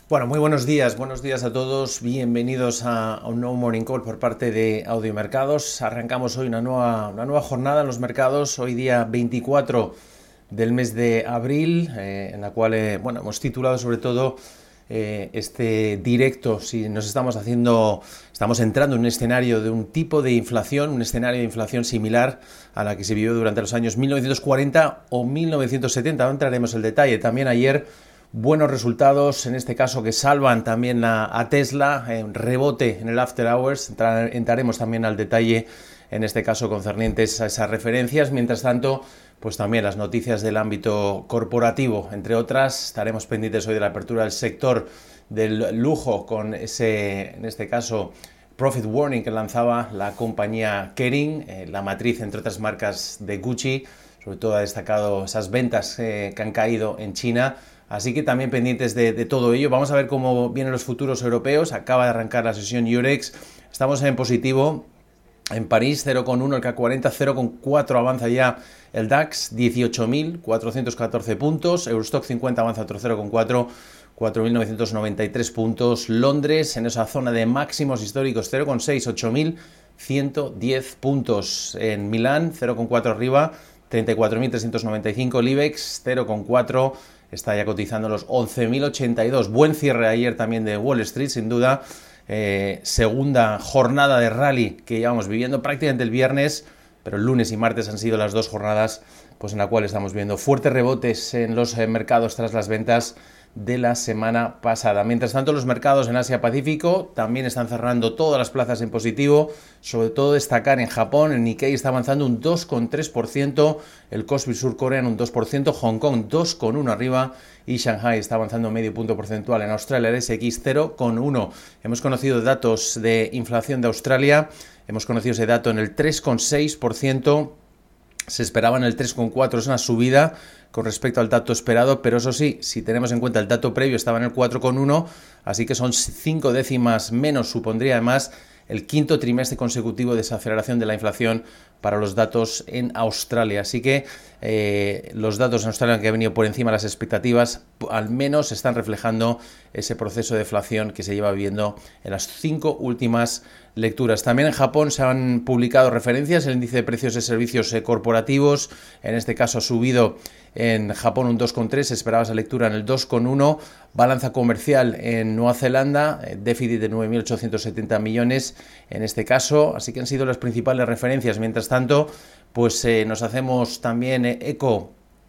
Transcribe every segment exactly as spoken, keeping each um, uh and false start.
Bueno, muy buenos días, buenos días a todos, bienvenidos a, a un nuevo Morning Call por parte de Audiomercados. Arrancamos hoy una nueva, una nueva jornada en los mercados, hoy día veinticuatro del mes de abril, eh, en la cual eh, bueno, hemos titulado sobre todo eh, este directo, si nos estamos haciendo, estamos entrando en un escenario de un tipo de inflación, un escenario de inflación similar a la que se vivió durante los años mil novecientos cuarenta o mil novecientos setenta, no entraremos en el detalle. También ayer buenos resultados, en este caso que salvan también a, a Tesla, en rebote en el After Hours, Entrar, entraremos también al detalle, en este caso concernientes a esas referencias. Mientras tanto, pues también las noticias del ámbito corporativo, entre otras, estaremos pendientes hoy de la apertura del sector del lujo con ese, en este caso, Profit Warning que lanzaba la compañía Kering, eh, la matriz entre otras marcas de Gucci. Sobre todo ha destacado esas ventas eh, que han caído en China. Así que también pendientes de, de todo ello. Vamos a ver cómo vienen los futuros europeos. Acaba de arrancar la sesión Eurex. Estamos en positivo. En París cero coma uno el C A C cuarenta, cero coma cuatro avanza ya el DAX, dieciocho mil cuatrocientos catorce puntos. Eurostock cincuenta avanza otro cero coma cuatro, cuatro mil novecientos noventa y tres puntos. Londres en esa zona de máximos históricos, cero coma seis, ocho mil ciento diez puntos. En Milán cero coma cuatro arriba, treinta y cuatro mil trescientos noventa y cinco. El IBEX cero coma cuatro, está ya cotizando los once mil ochenta y dos. Buen cierre ayer también de Wall Street, sin duda. Eh, segunda jornada de rally que llevamos viviendo prácticamente el viernes, pero el lunes y martes han sido las dos jornadas pues, en la cual estamos viendo fuertes rebotes en los eh, mercados tras las ventas de la semana pasada. Mientras tanto, los mercados en Asia-Pacífico también están cerrando todas las plazas en positivo, sobre todo destacar en Japón. El Nikkei está avanzando un dos coma tres por ciento, el Kospi surcoreano un dos por ciento, Hong Kong dos coma uno arriba y Shanghai está avanzando medio punto porcentual. En Australia el S X cero coma uno. Hemos conocido datos de inflación de Australia, hemos conocido ese dato en el tres coma seis por ciento, se esperaba en el tres coma cuatro por ciento, es una subida con respecto al dato esperado, pero eso sí, si tenemos en cuenta el dato previo estaba en el cuatro coma uno, así que son cinco décimas menos, supondría además el quinto trimestre consecutivo de desaceleración de la inflación para los datos en Australia. Así que eh, los datos en Australia que han venido por encima de las expectativas, al menos están reflejando ese proceso de deflación que se lleva viviendo en las cinco últimas lecturas. También en Japón se han publicado referencias, el índice de precios de servicios eh, corporativos, en este caso ha subido en Japón un dos coma tres, se esperaba esa lectura en el dos coma uno, balanza comercial en Nueva Zelanda, eh, déficit de nueve mil ochocientos setenta millones en este caso, así que han sido las principales referencias. Mientras tanto, pues eh, nos hacemos también eh, eco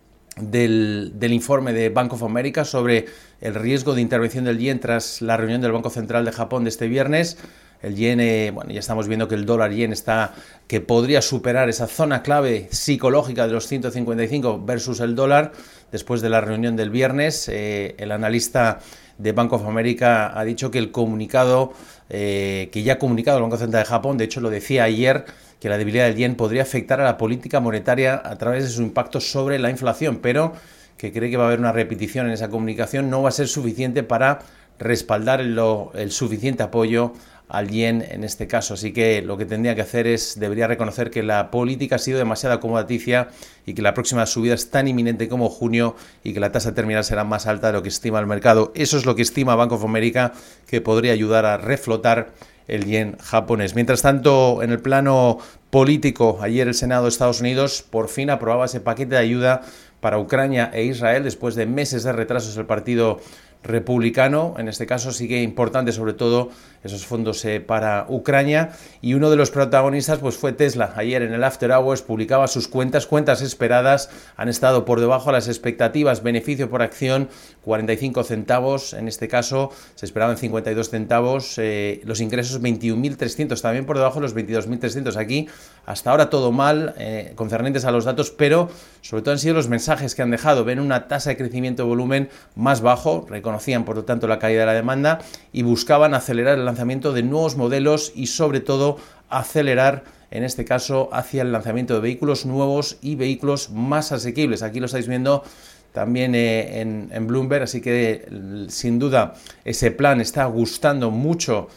Del, del informe de Bank of America sobre el riesgo de intervención del yen tras la reunión del Banco Central de Japón de este viernes. El yen, eh, bueno, ya estamos viendo que el dólar yen está, que podría superar esa zona clave psicológica de los ciento cincuenta y cinco versus el dólar después de la reunión del viernes. Eh, el analista de Bank of America ha dicho que el comunicado, eh, que ya ha comunicado el Banco Central de Japón, de hecho lo decía ayer, que la debilidad del yen podría afectar a la política monetaria a través de su impacto sobre la inflación, pero que cree que va a haber una repetición en esa comunicación, no va a ser suficiente para respaldar el, el suficiente apoyo al yen en este caso. Así que lo que tendría que hacer es, debería reconocer que la política ha sido demasiado acomodaticia y que la próxima subida es tan inminente como junio y que la tasa terminal será más alta de lo que estima el mercado. Eso es lo que estima Bank of America, que podría ayudar a reflotar el yen japonés. Mientras tanto, en el plano político, ayer el Senado de Estados Unidos por fin aprobaba ese paquete de ayuda para Ucrania e Israel después de meses de retrasos del partido republicano. En este caso sí que importante sobre todo esos fondos eh, para Ucrania, y uno de los protagonistas pues fue Tesla. Ayer en el After Hours publicaba sus cuentas, cuentas esperadas han estado por debajo de las expectativas, beneficio por acción cuarenta y cinco centavos, en este caso se esperaban cincuenta y dos centavos, eh, los ingresos veintiún mil trescientos, también por debajo de los veintidós mil trescientos. Aquí hasta ahora todo mal eh, concernientes a los datos, pero sobre todo han sido los mensajes que han dejado. Ven una tasa de crecimiento de volumen más bajo, reconocían por lo tanto la caída de la demanda y buscaban acelerar el lanzamiento de nuevos modelos y sobre todo acelerar en este caso hacia el lanzamiento de vehículos nuevos y vehículos más asequibles. Aquí lo estáis viendo también eh, en, en Bloomberg, así que sin duda ese plan está gustando mucho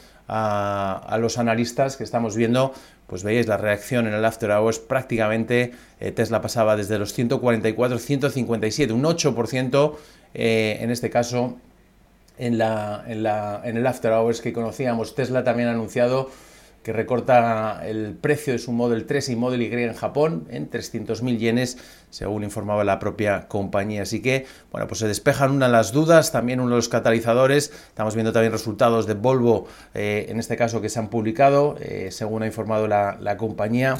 a, a los analistas que estamos viendo. Pues veis la reacción en el After Hours, prácticamente eh, Tesla pasaba desde los ciento cuarenta y cuatro a ciento cincuenta y siete, un ocho por ciento eh, en este caso en, la, en, la, en el After Hours que conocíamos. Tesla también ha anunciado que recorta el precio de su Model tres y Model Y en Japón en trescientos mil yenes, según informaba la propia compañía. Así que, bueno, pues se despejan una de las dudas, también uno de los catalizadores. Estamos viendo también resultados de Volvo, eh, en este caso, que se han publicado, eh, según ha informado la, la compañía.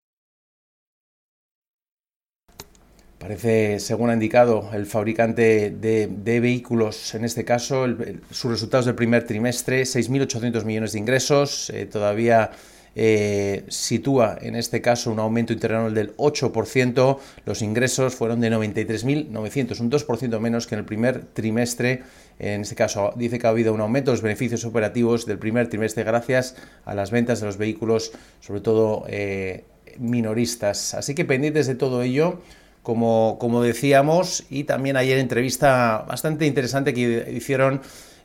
Parece, según ha indicado el fabricante de, de vehículos, en este caso, el, el, sus resultados del primer trimestre, seis mil ochocientos millones de ingresos, eh, todavía eh, sitúa en este caso un aumento interanual del ocho por ciento, los ingresos fueron de noventa y tres mil novecientos, un dos por ciento menos que en el primer trimestre. En este caso dice que ha habido un aumento de los beneficios operativos del primer trimestre gracias a las ventas de los vehículos, sobre todo eh, minoristas. Así que pendientes de todo ello. Como, como decíamos, y también ayer entrevista bastante interesante que hicieron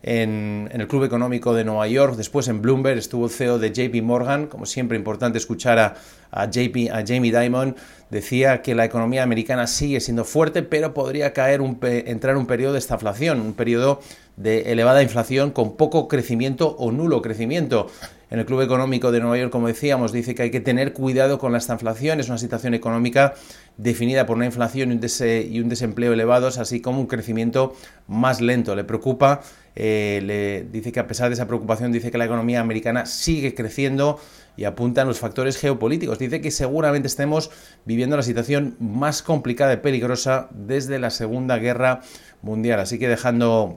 en, en el Club Económico de Nueva York, después en Bloomberg estuvo el C E O de J P Morgan, como siempre importante escuchar a, a, J P, a Jamie Dimon. Decía que la economía americana sigue siendo fuerte, pero podría caer un, entrar un periodo de estaflación, un periodo de elevada inflación con poco crecimiento o nulo crecimiento. En el Club Económico de Nueva York, como decíamos, dice que hay que tener cuidado con la estanflación. Es una situación económica definida por una inflación y un, des- y un desempleo elevados, así como un crecimiento más lento. Le preocupa, eh, le dice que a pesar de esa preocupación, dice que la economía americana sigue creciendo y apuntan los factores geopolíticos. Dice que seguramente estemos viviendo la situación más complicada y peligrosa desde la Segunda Guerra Mundial. Así que dejando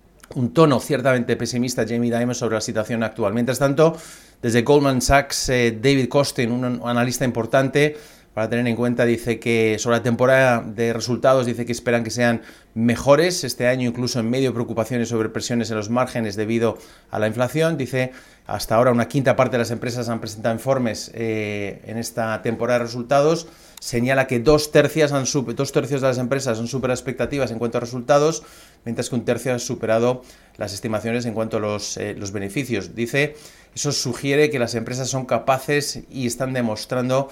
un tono ciertamente pesimista Jamie Dimon sobre la situación actual. Mientras tanto, desde Goldman Sachs, eh, David Kostin, un analista importante para tener en cuenta, dice que sobre la temporada de resultados, dice que esperan que sean mejores este año, incluso en medio de preocupaciones sobre presiones en los márgenes debido a la inflación. Dice, hasta ahora una quinta parte de las empresas han presentado informes eh, en esta temporada de resultados. Señala que dos, tercios han super, dos tercios de las empresas han superado expectativas en cuanto a resultados, mientras que un tercio ha superado las estimaciones en cuanto a los, eh, los beneficios. Dice, eso sugiere que las empresas son capaces y están demostrando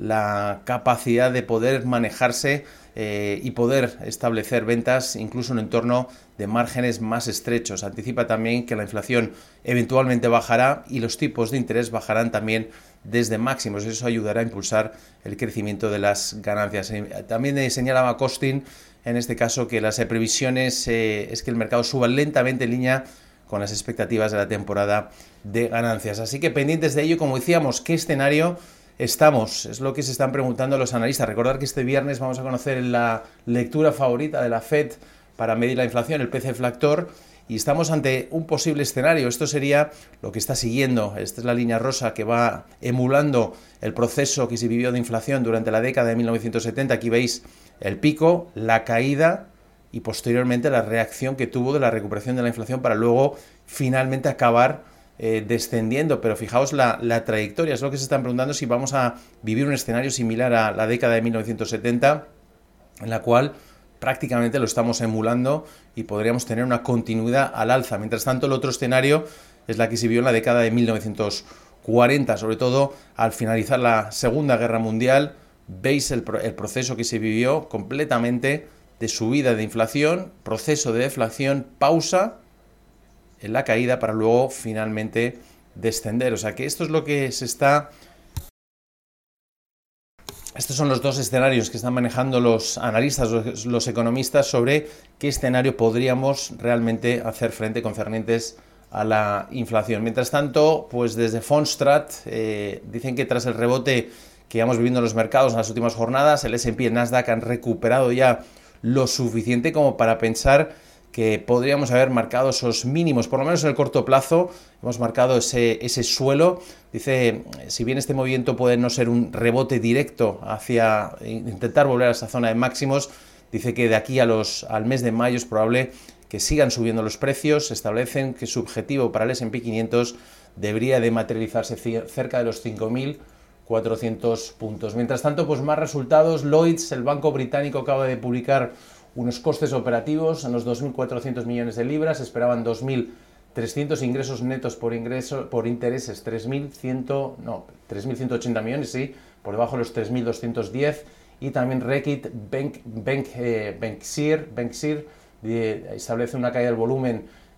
la capacidad de poder manejarse eh, y poder establecer ventas incluso en un entorno de márgenes más estrechos. Anticipa también que la inflación eventualmente bajará y los tipos de interés bajarán también desde máximos. Eso ayudará a impulsar el crecimiento de las ganancias. También señalaba Kostin, en este caso, que las previsiones eh, es que el mercado suba lentamente en línea con las expectativas de la temporada de ganancias. Así que pendientes de ello, como decíamos, ¿qué escenario estamos? Es lo que se están preguntando los analistas. Recordar que este viernes vamos a conocer la lectura favorita de la Fed para medir la inflación, el P C Flactor, y estamos ante un posible escenario. Esto sería lo que está siguiendo. Esta es la línea rosa que va emulando el proceso que se vivió de inflación durante la década de mil novecientos setenta. Aquí veis el pico, la caída y posteriormente la reacción que tuvo de la recuperación de la inflación para luego finalmente acabar eh, descendiendo. Pero fijaos la, la trayectoria. Es lo que se están preguntando, si vamos a vivir un escenario similar a la década de mil novecientos setenta, en la cual prácticamente lo estamos emulando y podríamos tener una continuidad al alza. Mientras tanto, el otro escenario es la que se vio en la década de mil novecientos cuarenta, sobre todo al finalizar la Segunda Guerra Mundial. Veis el, el proceso que se vivió completamente de subida de inflación, proceso de deflación, pausa en la caída para luego finalmente descender. O sea que esto es lo que se está... Estos son los dos escenarios que están manejando los analistas, los, los economistas, sobre qué escenario podríamos realmente hacer frente concernientes a la inflación. Mientras tanto, pues desde Fondstrat eh, dicen que tras el rebote que íbamos viviendo en los mercados en las últimas jornadas, el ese and pe y el Nasdaq han recuperado ya lo suficiente como para pensar que podríamos haber marcado esos mínimos, por lo menos en el corto plazo, hemos marcado ese, ese suelo. Dice, si bien este movimiento puede no ser un rebote directo hacia intentar volver a esa zona de máximos, dice que de aquí a los, al mes de mayo es probable que sigan subiendo los precios. Establecen que su objetivo para el ese and pe quinientos debería de materializarse cerca de los cinco mil cuatrocientos puntos. Mientras tanto, pues más resultados. Lloyds, el banco británico, acaba de publicar unos costes operativos en los dos mil cuatrocientos millones de libras, esperaban dos mil trescientos, ingresos netos por ingreso por intereses tres mil cien, no, tres mil ciento ochenta millones, sí, por debajo de los tres mil doscientos diez, y también Reckitt Bank, Bank, eh, Banksir, Banksir eh, establece una caída del volumen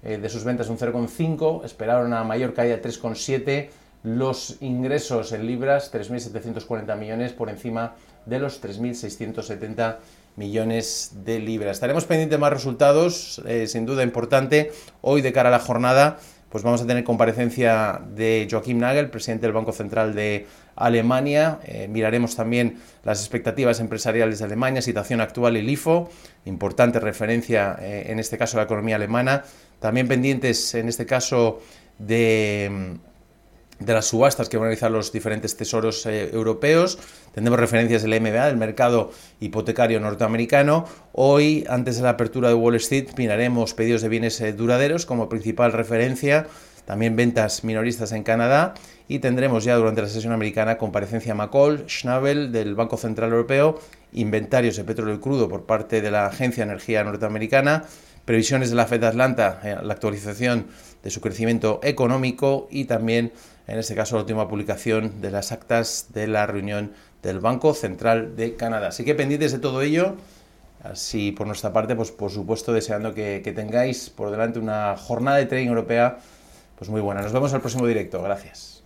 eh, de sus ventas un cero coma cinco, esperaron una mayor caída de tres coma siete, los ingresos en libras tres mil setecientos cuarenta millones por encima de los tres mil seiscientos setenta millones de libras. Estaremos pendientes de más resultados, eh, sin duda importante. Hoy, de cara a la jornada, pues vamos a tener comparecencia de Joachim Nagel, presidente del Banco Central de Alemania. Eh, miraremos también las expectativas empresariales de Alemania, situación actual y el I F O, importante referencia eh, en este caso a la economía alemana. También pendientes en este caso de... de las subastas que van a realizar los diferentes tesoros eh, europeos. Tendremos referencias del M B A, del mercado hipotecario norteamericano. Hoy, antes de la apertura de Wall Street, miraremos pedidos de bienes eh, duraderos como principal referencia, también ventas minoristas en Canadá, y tendremos ya durante la sesión americana comparecencia McCall, Schnabel del Banco Central Europeo, inventarios de petróleo crudo por parte de la Agencia de Energía norteamericana, previsiones de la Fed de Atlanta, eh, la actualización de su crecimiento económico y también, en este caso, la última publicación de las actas de la reunión del Banco Central de Canadá. Así que pendientes de todo ello, así por nuestra parte, pues por supuesto deseando que, que tengáis por delante una jornada de trading europea pues muy buena. Nos vemos al próximo directo. Gracias.